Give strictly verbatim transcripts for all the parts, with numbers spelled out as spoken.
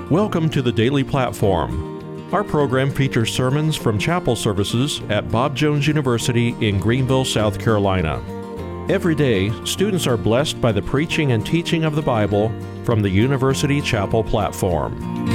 Welcome to the Daily Platform. Our program features sermons from chapel services at Bob Jones University in Greenville, South Carolina. Every day, students are blessed by the preaching and teaching of the Bible from the University Chapel platform.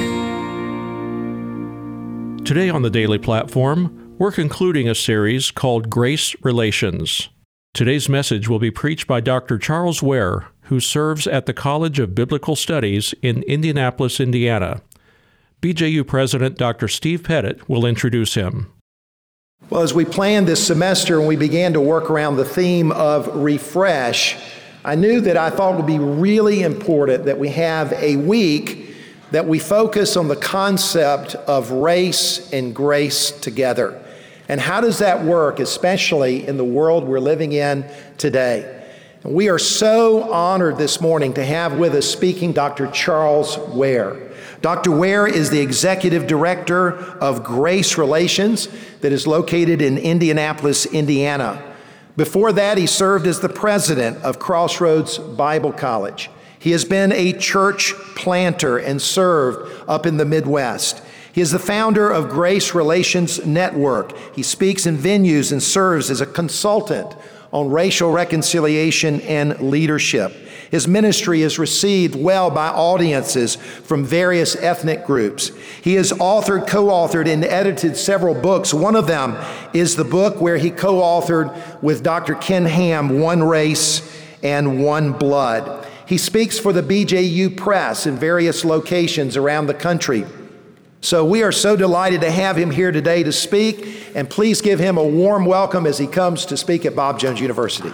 Today on the Daily Platform, we're concluding a series called Grace Relations. Today's message will be preached by Doctor Charles Ware, who serves at the College of Biblical Studies in Indianapolis, Indiana. B J U President Doctor Steve Pettit will introduce him. Well, as we planned this semester and we began to work around the theme of refresh, I knew that I thought it would be really important that we have a week that we focus on the concept of race and grace together. And how does that work, especially in the world we're living in today? And we are so honored this morning to have with us speaking Doctor Charles Ware. Doctor Ware is the Executive Director of Grace Relations that is located in Indianapolis, Indiana. Before that, he served as the President of Crossroads Bible College. He has been a church planter and served up in the Midwest. He is the founder of Grace Relations Network. He speaks in venues and serves as a consultant on racial reconciliation and leadership. His ministry is received well by audiences from various ethnic groups. He has authored, co-authored, and edited several books. One of them is the book where he co-authored with Doctor Ken Ham, One Race and One Blood. He speaks for the B J U Press in various locations around the country. So we are so delighted to have him here today to speak, and please give him a warm welcome as he comes to speak at Bob Jones University.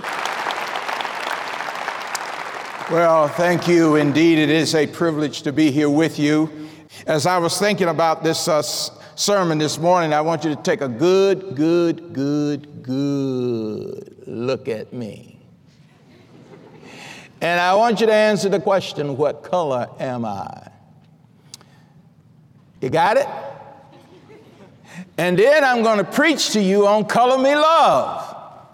Well, thank you. Indeed, it is a privilege to be here with you. As I was thinking about this uh, sermon this morning, I want you to take a good, good, good, good look at me. And I want you to answer the question, what color am I? You got it? And then I'm going to preach to you on Color Me Love.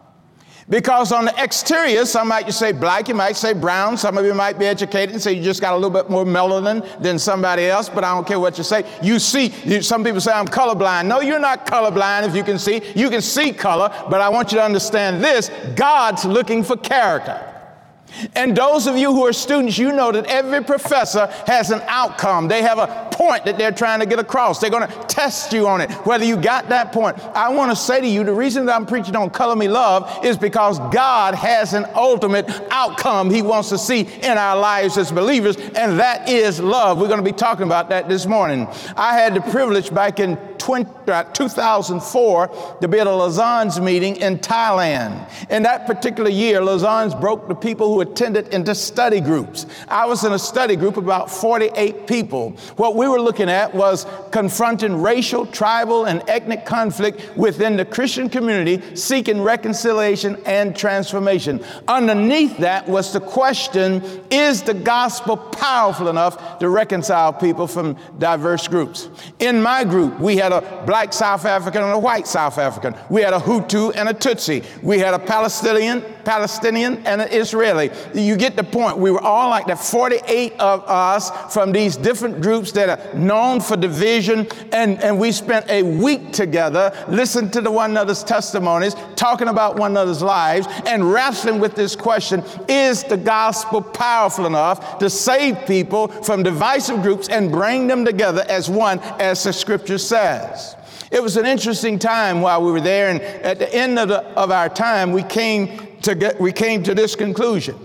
Because on the exterior, some might say black, you might say brown, some of you might be educated and say you just got a little bit more melanin than somebody else, but I don't care what you say. You see, you, some people say I'm colorblind. No, you're not colorblind if you can see. You can see color, but I want you to understand this, God's looking for character. And those of you who are students, you know that every professor has an outcome. They have a point that they're trying to get across. They're going to test you on it, whether you got that point. I want to say to you, the reason that I'm preaching on Color Me Love is because God has an ultimate outcome He wants to see in our lives as believers, and that is love. We're going to be talking about that this morning. I had the privilege back in two thousand four to be at a Lausanne's meeting in Thailand. In that particular year, Lausanne's broke the people who attended into study groups. I was in a study group of about forty-eight people. What we were looking at was confronting racial, tribal, and ethnic conflict within the Christian community, seeking reconciliation and transformation. Underneath that was the question, is the gospel powerful enough to reconcile people from diverse groups? In my group, we had a black South African and a white South African. We had a Hutu and a Tutsi. We had a Palestinian, Palestinian and an Israeli. You get the point. We were all like that, forty-eight of us from these different groups that are known for division, and, and we spent a week together listening to the one another's testimonies, talking about one another's lives, and wrestling with this question, is the gospel powerful enough to save people from divisive groups and bring them together as one, as the scripture says? It was an interesting time while we were there, and at the end of, the, of our time, we came to get, we came to this conclusion.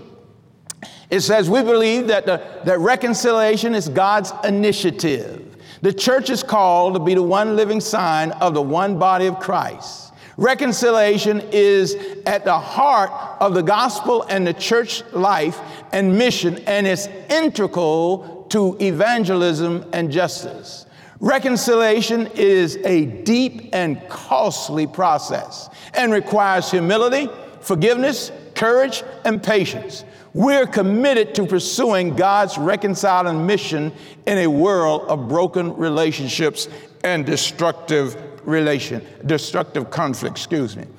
It says we believe that, the, that reconciliation is God's initiative. The church is called to be the one living sign of the one body of Christ. Reconciliation is at the heart of the gospel and the church life and mission, and it's integral to evangelism and justice. Reconciliation is a deep and costly process and requires humility, forgiveness, courage, and patience. We're committed to pursuing God's reconciling mission in a world of broken relationships and destructive relation, destructive conflict, excuse me.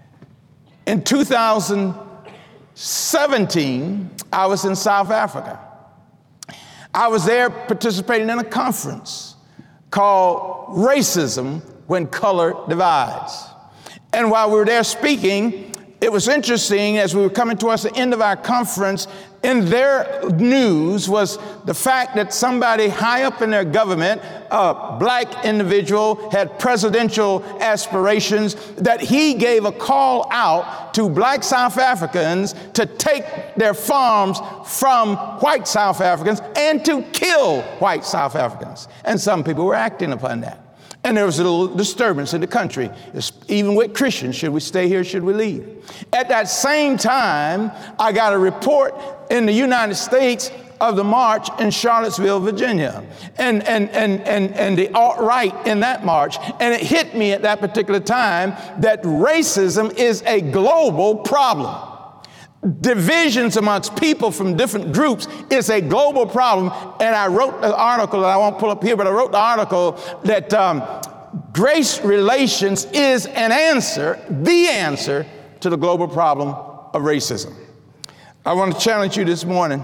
In two thousand seventeen, I was in South Africa. I was there participating in a conference called Racism When Color Divides. And while we were there speaking, it was interesting as we were coming towards the end of our conference, in their news was the fact that somebody high up in their government, a black individual, had presidential aspirations, that he gave a call out to black South Africans to take their farms from white South Africans and to kill white South Africans. And some people were acting upon that. And there was a little disturbance in the country. It's, even with Christians, should we stay here, should we leave? At that same time, I got a report in the United States of the march in Charlottesville, Virginia, and, and, and, and, and the alt-right in that march. And it hit me at that particular time that racism is a global problem. Divisions amongst people from different groups is a global problem. And I wrote an article that I won't pull up here, but I wrote the article that um, grace relations is an answer, the answer to the global problem of racism. I want to challenge you this morning.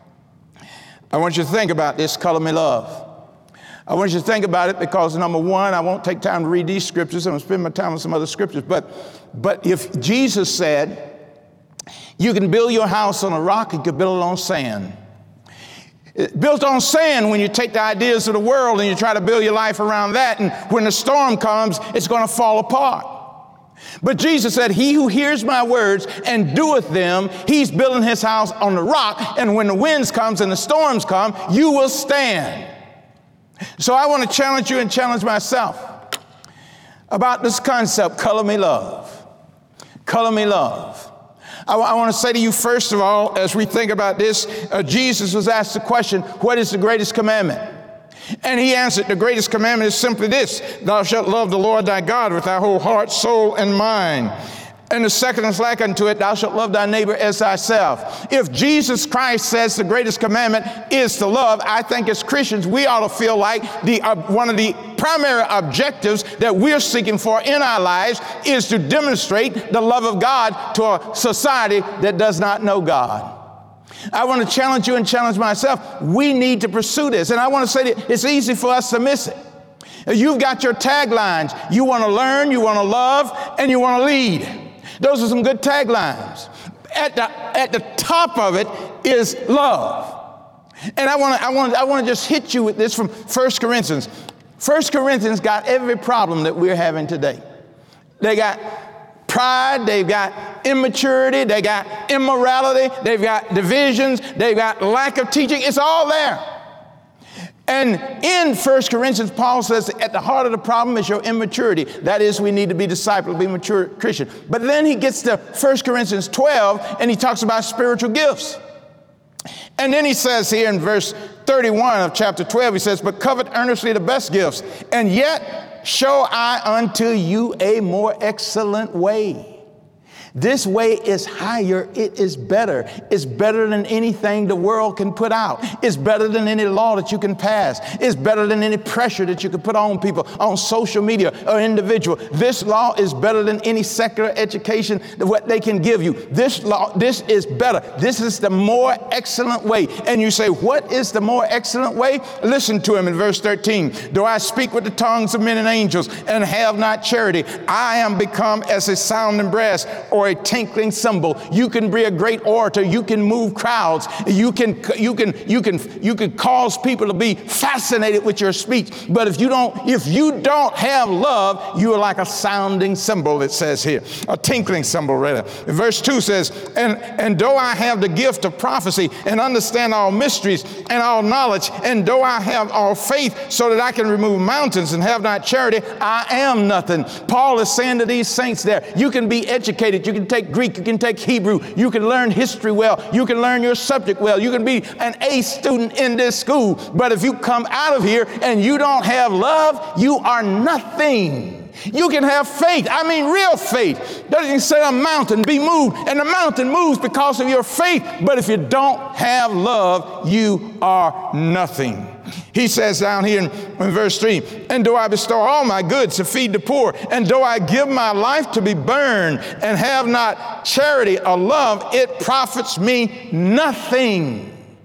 I want you to think about this, Color Me Love. I want you to think about it because, number one, I won't take time to read these scriptures. I'm going to spend my time on some other scriptures. But, but if Jesus said, you can build your house on a rock, you can build it on sand. It's built on sand when you take the ideas of the world and you try to build your life around that, and when the storm comes, it's going to fall apart. But Jesus said, he who hears my words and doeth them, he's building his house on the rock, and when the winds comes and the storms come, you will stand. So I want to challenge you and challenge myself about this concept, color me love. Color me love. I, w- I want to say to you, first of all, as we think about this, uh, Jesus was asked the question, what is the greatest commandment? And he answered, the greatest commandment is simply this: thou shalt love the Lord thy God with thy whole heart, soul, and mind. And the second is like unto it, thou shalt love thy neighbor as thyself. If Jesus Christ says the greatest commandment is to love, I think as Christians, we ought to feel like the uh, one of the primary objectives that we're seeking for in our lives is to demonstrate the love of God to a society that does not know God. I want to challenge you and challenge myself. We need to pursue this. And I want to say that it's easy for us to miss it. You've got your taglines. You want to learn, you want to love, and you want to lead. Those are some good taglines. At the, at the top of it is love. And I want to I want I want to just hit you with this from First Corinthians. First Corinthians got every problem that we're having today. They got pride, they've got immaturity, they got immorality, they've got divisions, they've got lack of teaching. It's all there. And in First Corinthians, Paul says at the heart of the problem is your immaturity. That is, we need to be discipled, be mature Christian. But then he gets to First Corinthians twelve and he talks about spiritual gifts. And then he says here in verse thirty-one of chapter twelve, he says, but covet earnestly the best gifts, and yet show I unto you a more excellent way. This way is higher. It is better. It's better than anything the world can put out. It's better than any law that you can pass. It's better than any pressure that you can put on people on social media or individual. This law is better than any secular education that what they can give you. This law, this is better. This is the more excellent way. And you say, what is the more excellent way? Listen to him in verse thirteen. Do I speak with the tongues of men and angels and have not charity? I am become as a sounding brass or a tinkling cymbal. You can be a great orator. You can move crowds. You can, you can, you can, you can cause people to be fascinated with your speech. But if you don't, if you don't have love, you are like a sounding cymbal, it says here, a tinkling cymbal rather. Verse two says, and, and though I have the gift of prophecy and understand all mysteries and all knowledge, and though I have all faith so that I can remove mountains and have not charity, I am nothing. Paul is saying to these saints there, you can be educated. You can take Greek, you can take Hebrew, you can learn history well, you can learn your subject well, you can be an A student in this school, but if you come out of here and you don't have love, you are nothing. You can have faith, I mean real faith. Doesn't say a mountain be moved, and the mountain moves because of your faith, but if you don't have love, you are nothing. He says down here in, in verse three, and do I bestow all my goods to feed the poor, and do I give my life to be burned, and have not charity or love, it profits me nothing.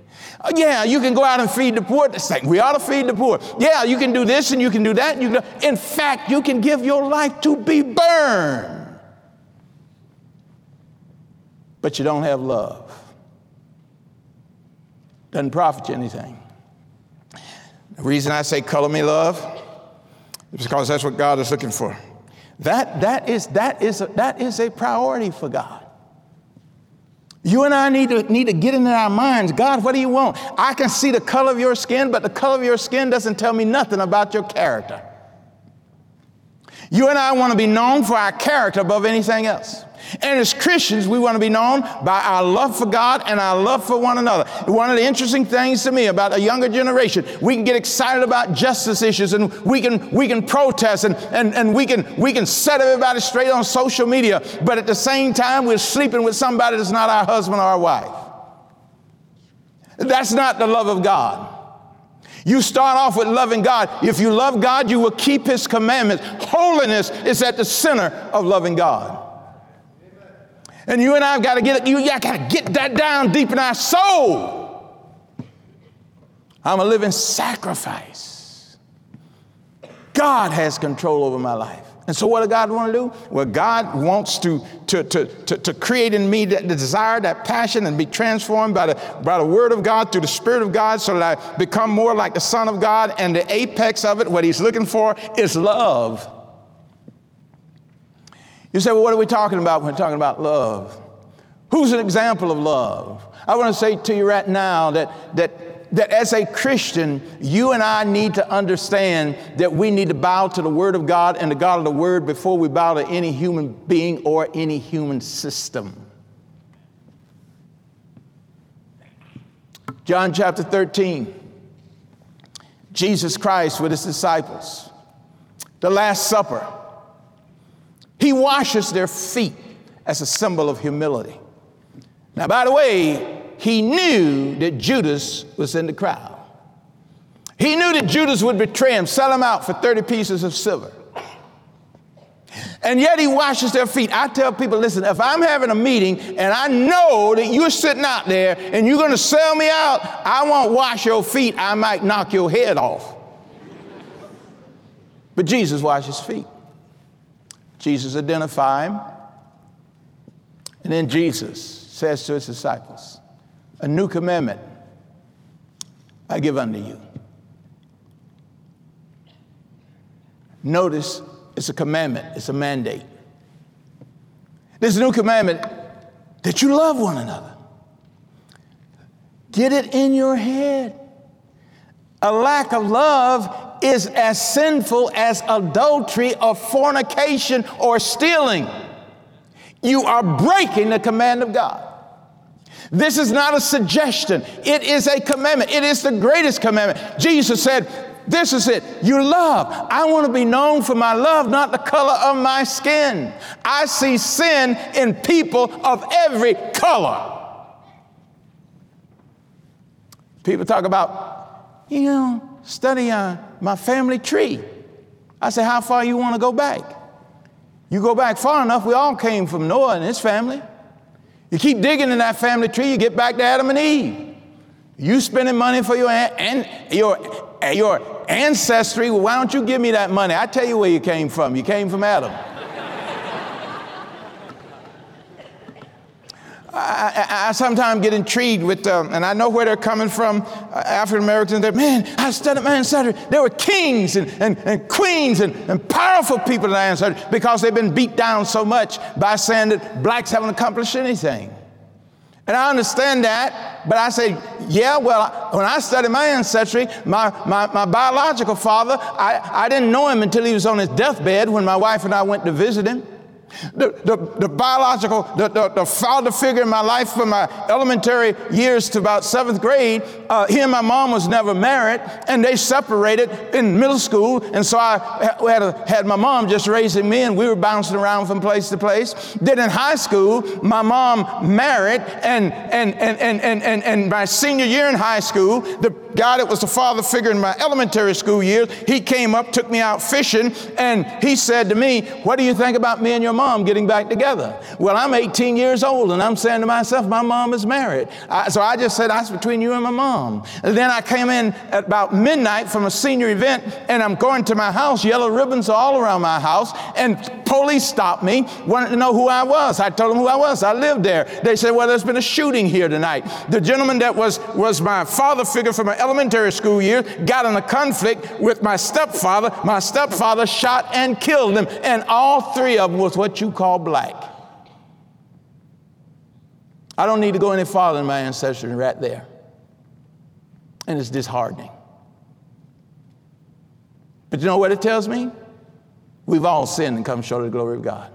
Uh, yeah, you can go out and feed the poor. It's like, we ought to feed the poor. Yeah, you can do this and you can do that. And you can, in fact, you can give your life to be burned. But you don't have love. Doesn't profit you anything. The reason I say color me love is because that's what God is looking for. That, that, is, that, is, a, that is a priority for God. You and I need to, need to get into our minds, God, what do you want? I can see the color of your skin, but the color of your skin doesn't tell me nothing about your character. You and I want to be known for our character above anything else. And as Christians, we want to be known by our love for God and our love for one another. One of the interesting things to me about a younger generation, we can get excited about justice issues, and we can we can protest, and, and, and we can we can set everybody straight on social media, but at the same time, we're sleeping with somebody that's not our husband or our wife. That's not the love of God. You start off with loving God. If you love God, you will keep his commandments. Holiness is at the center of loving God. And you and I have got to get it, you got to get that down deep in our soul. I'm a living sacrifice. God has control over my life. And so what does God want to do? Well, God wants to, to, to, to, to create in me that the desire, that passion, and be transformed by the, by the Word of God, through the Spirit of God, so that I become more like the Son of God. And the apex of it, what he's looking for, is love. You say, well, what are we talking about when we're talking about love? Who's an example of love? I want to say to you right now that, that, that as a Christian, you and I need to understand that we need to bow to the Word of God and the God of the Word before we bow to any human being or any human system. John chapter thirteen, Jesus Christ with his disciples, the Last Supper. He washes their feet as a symbol of humility. Now, by the way, he knew that Judas was in the crowd. He knew that Judas would betray him, sell him out for thirty pieces of silver. And yet he washes their feet. I tell people, listen, if I'm having a meeting and I know that you're sitting out there and you're going to sell me out, I won't wash your feet. I might knock your head off. But Jesus washes feet. Jesus identified him, and then Jesus says to his disciples, a new commandment I give unto you. Notice it's a commandment, it's a mandate. This new commandment that you love one another. Get it in your head. A lack of love is as sinful as adultery or fornication or stealing. You are breaking the command of God. This is not a suggestion. It is a commandment. It is the greatest commandment. Jesus said, this is it. You love. I want to be known for my love, not the color of my skin. I see sin in people of every color. People talk about, you know, study uh, my family tree. I say, how far you want to go back? You go back far enough, we all came from Noah and his family. You keep digging in that family tree, you get back to Adam and Eve. You spending money for your and your your ancestry. Well, why don't you give me that money? I tell you where you came from. You came from Adam. I, I, I sometimes get intrigued with, um, and I know where they're coming from, uh, African Americans. They're, man, I studied my ancestry. There were kings and, and, and queens and, and powerful people in the ancestry because they've been beat down so much by saying that blacks haven't accomplished anything. And I understand that, but I say, yeah, well, when I studied my ancestry, my, my, my biological father, I, I didn't know him until he was on his deathbed when my wife and I went to visit him. The, the, the biological, the, the, the father figure in my life from my elementary years to about seventh grade, uh, he and my mom was never married, and they separated in middle school, and so I had, a, had my mom just raising me, and we were bouncing around from place to place. Then in high school, my mom married, and, and, and, and, and, and, and my senior year in high school, the guy that was the father figure in my elementary school years, he came up, took me out fishing, and he said to me, what do you think about me and your mom? mom getting back together. Well, I'm eighteen years old, and I'm saying to myself, my mom is married. I, so I just said, that's between you and my mom. And then I came in at about midnight from a senior event, and I'm going to my house. Yellow ribbons are all around my house, and police stopped me, wanted to know who I was. I told them who I was. I lived there. They said, well, there's been a shooting here tonight. The gentleman that was, was my father figure from my elementary school year got in a conflict with my stepfather. My stepfather shot and killed him, and all three of them was what you call black. I don't need to go any farther in my ancestry, right there. And it's disheartening. But you know what it tells me? We've all sinned and come short of the glory of God.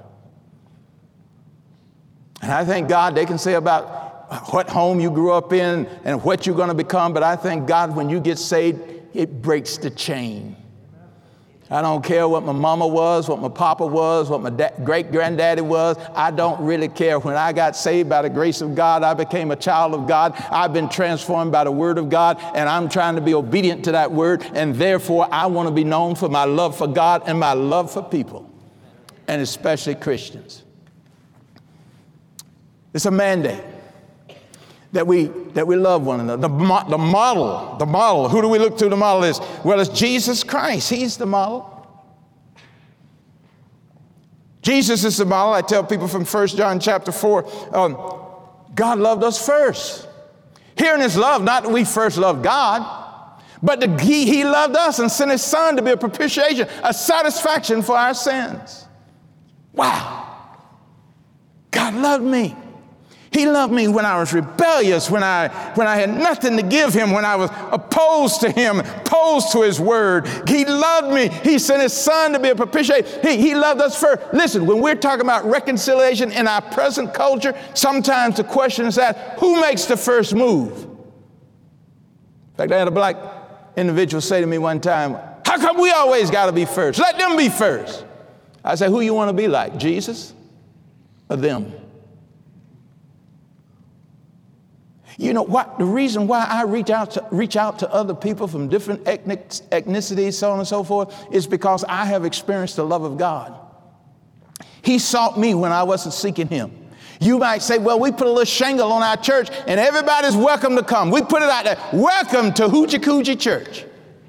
And I thank God they can say about what home you grew up in and what you're going to become, but I thank God when you get saved, it breaks the chain. I don't care what my mama was, what my papa was, what my da- great-granddaddy was. I don't really care. When I got saved by the grace of God, I became a child of God. I've been transformed by the word of God, and I'm trying to be obedient to that word, and therefore I want to be known for my love for God and my love for people, and especially Christians. It's a mandate that we that we love one another. The, mo- the model, the model, who do we look to? The model is, well, it's Jesus Christ. He's the model. Jesus is the model. I tell people from First John chapter four, um, God loved us first. Here in his love, not that we first loved God, but the, he, he loved us and sent his son to be a propitiation, a satisfaction for our sins. Wow. God loved me. He loved me when I was rebellious, when I when I had nothing to give him, when I was opposed to him, opposed to his word. He loved me. He sent his son to be a propitiation. He, he loved us first. Listen, when we're talking about reconciliation in our present culture, sometimes the question is asked, who makes the first move? In fact, I had a black individual say to me one time, how come we always got to be first? Let them be first. I said, who you want to be like, Jesus or them? You know what? The reason why I reach out to reach out to other people from different ethnic, ethnicities, so on and so forth, is because I have experienced the love of God. He sought me when I wasn't seeking him. You might say, well, we put a little shingle on our church and everybody's welcome to come. We put it out there. Welcome to Hoochie Coochie Church.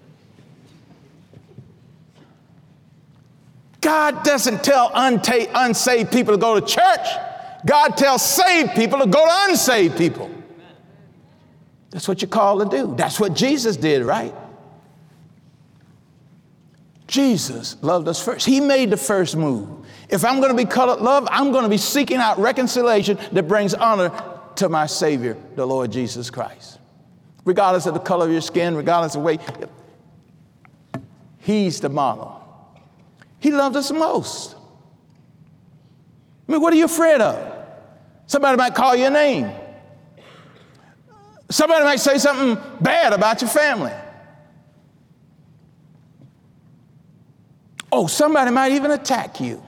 God doesn't tell unta- unsaved people to go to church. God tells saved people to go to unsaved people. That's what you're called to do. That's what Jesus did, right? Jesus loved us first. He made the first move. If I'm going to be colored love, I'm going to be seeking out reconciliation that brings honor to my Savior, the Lord Jesus Christ. Regardless of the color of your skin, regardless of the way, he's the model. He loved us most. I mean, what are you afraid of? Somebody might call your name. Somebody might say something bad about your family. Oh, somebody might even attack you.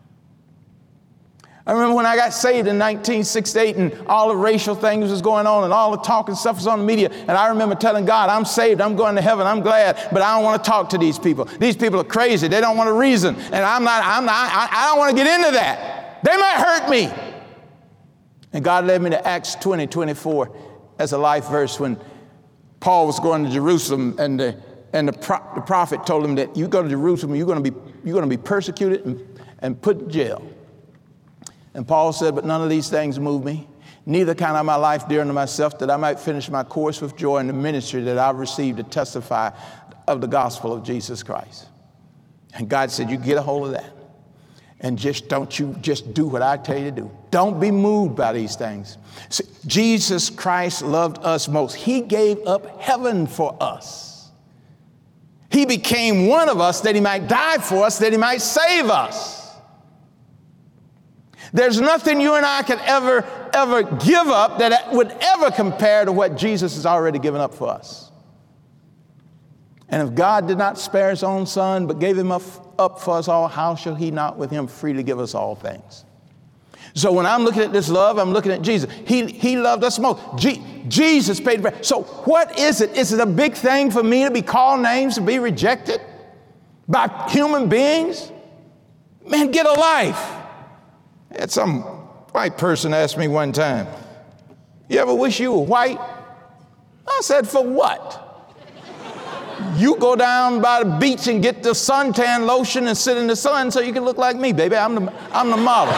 I remember when I got saved in nineteen sixty-eight and all the racial things was going on and all the talk and stuff was on the media. And I remember telling God, I'm saved, I'm going to heaven, I'm glad, but I don't want to talk to these people. These people are crazy. They don't want to reason. And I'm not, I'm not, I, I don't want to get into that. They might hurt me. And God led me to Acts twenty, twenty-four as a life verse when Paul was going to Jerusalem and the, and the, pro, the prophet told him that you go to Jerusalem, you're going to be, you're going to be persecuted and, and put in jail. And Paul said, but none of these things move me. Neither count I my life dear unto myself, that I might finish my course with joy in the ministry that I've received to testify of the gospel of Jesus Christ. And God said, you get a hold of that. And just don't you just do what I tell you to do. Don't be moved by these things. See, Jesus Christ loved us most. He gave up heaven for us. He became one of us that he might die for us, that he might save us. There's nothing you and I can ever, ever give up that would ever compare to what Jesus has already given up for us. And if God did not spare his own son, but gave him up, up for us all, how shall he not with him freely give us all things? So when I'm looking at this love, I'm looking at Jesus. He, he loved us most. Je- Jesus paid the price. So what is it? Is it a big thing for me to be called names, to be rejected by human beings? Man, get a life. I had some white person ask me one time, you ever wish you were white? I said, for what? You go down by the beach and get the suntan lotion and sit in the sun so you can look like me, baby. I'm the, I'm the model.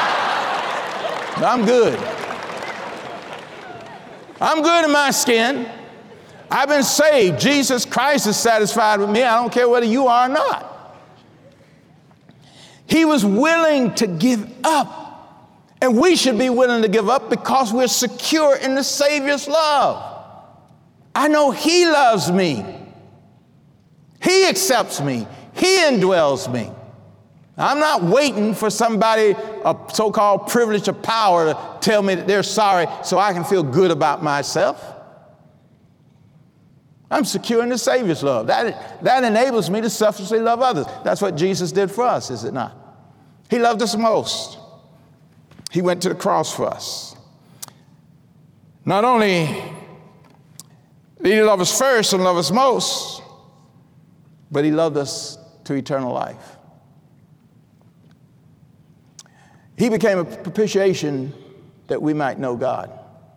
I'm good. I'm good in my skin. I've been saved. Jesus Christ is satisfied with me. I don't care whether you are or not. He was willing to give up. And we should be willing to give up because we're secure in the Savior's love. I know He loves me. He accepts me. He indwells me. I'm not waiting for somebody, a so-called privilege of power, to tell me that they're sorry so I can feel good about myself. I'm secure in the Savior's love. That, that enables me to selflessly love others. That's what Jesus did for us, is it not? He loved us most. He went to the cross for us. Not only did He love us first and love us most, but He loved us to eternal life. He became a propitiation that we might know God,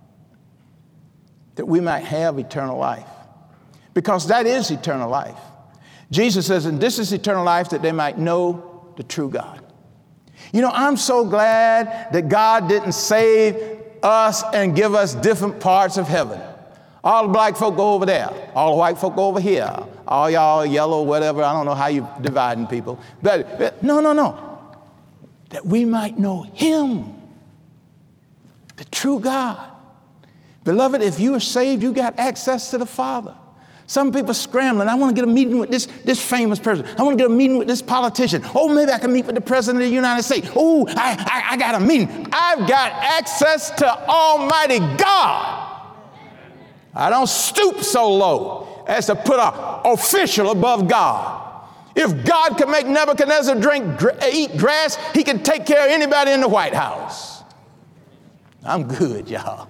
that we might have eternal life, because that is eternal life. Jesus says, and this is eternal life, that they might know the true God. You know, I'm so glad that God didn't save us and give us different parts of heaven. All the black folk go over there. All the white folk go over here. All y'all yellow, whatever. I don't know how you're dividing people. But, but no, no, no. That we might know Him, the true God. Beloved, if you are saved, you got access to the Father. Some people scrambling. I want to get a meeting with this, this famous person. I want to get a meeting with this politician. Oh, maybe I can meet with the President of the United States. Oh, I, I, I got a meeting. I've got access to Almighty God. I don't stoop so low as to put an official above God. If God can make Nebuchadnezzar drink, eat grass, He can take care of anybody in the White House. I'm good, y'all.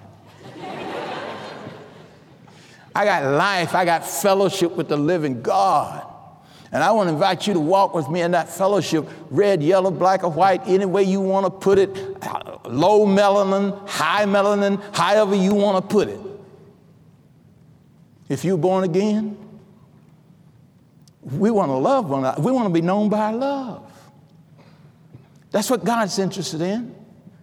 I got life. I got fellowship with the living God. And I want to invite you to walk with me in that fellowship, red, yellow, black, or white, any way you want to put it, low melanin, high melanin, however you want to put it. If you're born again, we want to love one another. We want to be known by our love. That's what God's interested in.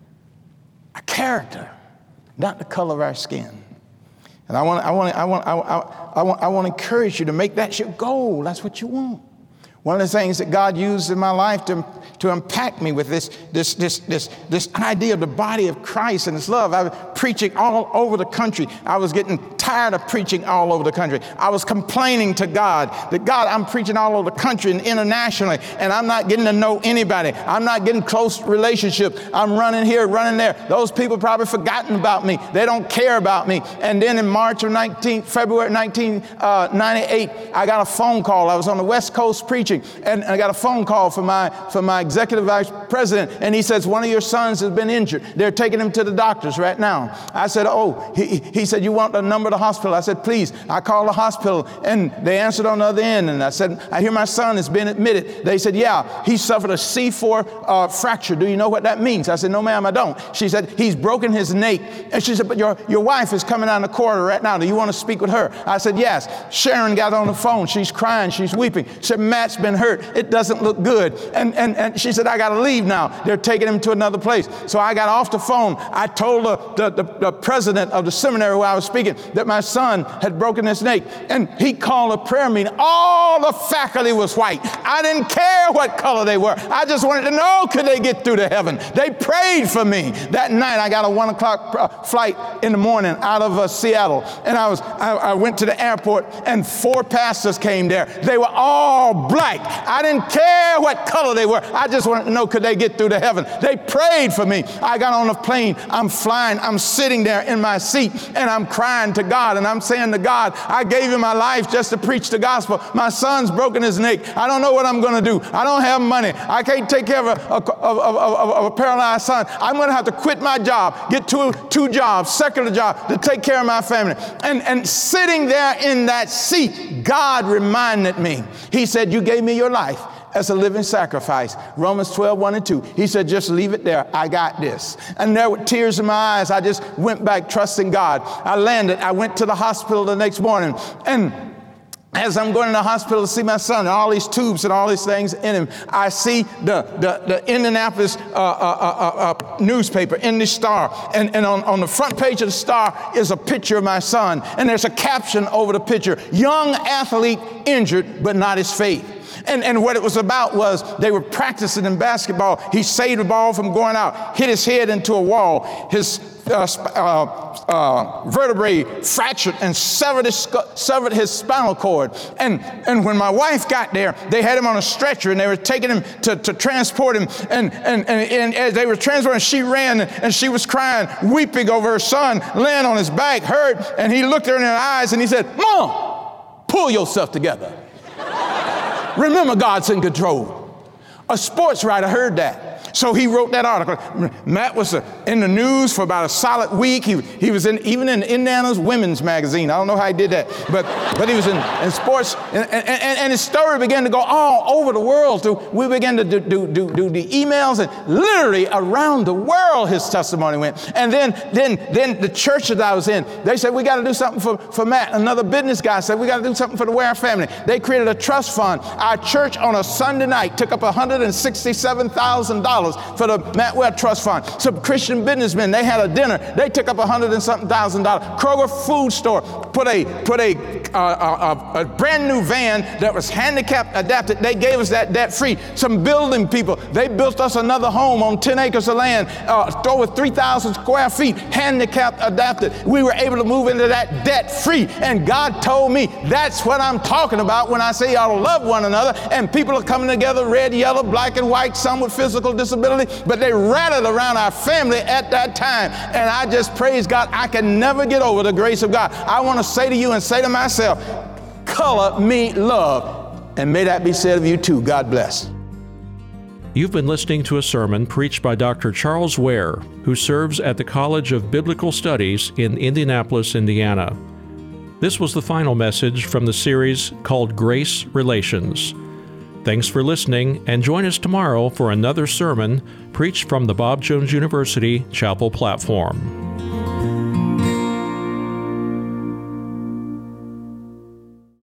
Our character, not the color of our skin. And I want, I want, I want, I want, I want, I want to encourage you to make that your goal. That's what you want. One of the things that God used in my life to, to impact me with this, this, this, this, this idea of the body of Christ and His love. I was preaching all over the country. I was getting tired of preaching all over the country. I was complaining to God that, God, I'm preaching all over the country and internationally, and I'm not getting to know anybody. I'm not getting close relationship. I'm running here, running there. Those people probably forgotten about me. They don't care about me. And then in March of nineteen, February nineteen ninety-eight, I got a phone call. I was on the West Coast preaching. And I got a phone call from my, from my executive vice president, and he says, one of your sons has been injured. They're taking him to the doctors right now. I said, oh, he, he said, you want the number of the hospital? I said, please. I called the hospital, and they answered on the other end, and I said, I hear my son has been admitted. They said, yeah, he suffered a C four uh, fracture. Do you know what that means? I said, no, ma'am, I don't. She said, he's broken his nape. And she said, but your, your wife is coming down the corridor right now. Do you want to speak with her? I said, yes. Sharon got on the phone. She's crying. She's weeping. She said, Matt's been hurt. It doesn't look good. And, and, and she said, I got to leave now. They're taking him to another place. So I got off the phone. I told the, the, the, the president of the seminary where I was speaking that my son had broken his nape. And he called a prayer meeting. All the faculty was white. I didn't care what color they were. I just wanted to know, could they get through to heaven? They prayed for me. That night, I got a one o'clock flight in the morning out of uh, Seattle. And I was I, I went to the airport, and four pastors came there. They were all black. I didn't care what color they were. I just wanted to know, could they get through to heaven? They prayed for me. I got on a plane. I'm flying. I'm sitting there in my seat, and I'm crying to God, and I'm saying to God, I gave you my life just to preach the gospel. My son's broken his neck. I don't know what I'm going to do. I don't have money. I can't take care of a, of, of, of, of a paralyzed son. I'm going to have to quit my job, get two, two jobs, secular job, to take care of my family. And, and sitting there in that seat, God reminded me. He said, you gave me your life. as a living sacrifice. Romans twelve, one and two. He said, just leave it there. I got this. And there with tears in my eyes, I just went back trusting God. I landed. I went to the hospital the next morning. And as I'm going to the hospital to see my son, and all these tubes and all these things in him, I see the, the, the Indianapolis uh, uh, uh, uh, newspaper, Indy Star. And, and on, on the front page of the Star is a picture of my son. And there's a caption over the picture, young athlete injured, but not his faith. And, and what it was about was they were practicing in basketball. He saved the ball from going out, hit his head into a wall. His uh, uh, uh, vertebrae fractured and severed his, severed his spinal cord. And, and when my wife got there, they had him on a stretcher and they were taking him to, to transport him. And, and, and, and as they were transporting, she ran and she was crying, weeping over her son, laying on his back, hurt. And he looked her in the eyes and he said, Mom, pull yourself together. Remember, God's in control. A sports writer heard that. So he wrote that article. Matt was uh, in the news for about a solid week. He, he was in, even in Indiana's Women's Magazine. I don't know how he did that, but, but he was in, in sports. And, and, and his story began to go all over the world. So we began to do, do, do, do the emails, and literally around the world his testimony went. And then, then, then the church that I was in, they said, we got to do something for, for Matt. Another business guy said, we got to do something for the Ware family. They created a trust fund. Our church on a Sunday night took up one hundred sixty-seven thousand dollars for the Matt Ware Trust Fund. Some Christian businessmen, they had a dinner. They took up a hundred and something thousand dollars. Kroger Food Store put a put a, uh, a a brand new van that was handicap adapted. They gave us that debt free. Some building people, they built us another home on ten acres of land, uh, over three thousand square feet, handicap adapted. We were able to move into that debt free. And God told me that's what I'm talking about when I say y'all to love one another. And people are coming together, red, yellow, black, and white, some with physical disability. But they rallied around our family at that time. And I just praise God. I can never get over the grace of God. I want to say to you and say to myself, color me love. And may that be said of you too. God bless. You've been listening to a sermon preached by Doctor Charles Ware, who serves at the College of Biblical Studies in Indianapolis, Indiana. This was the final message from the series called Grace Relations. Thanks for listening, and join us tomorrow for another sermon preached from the Bob Jones University Chapel platform.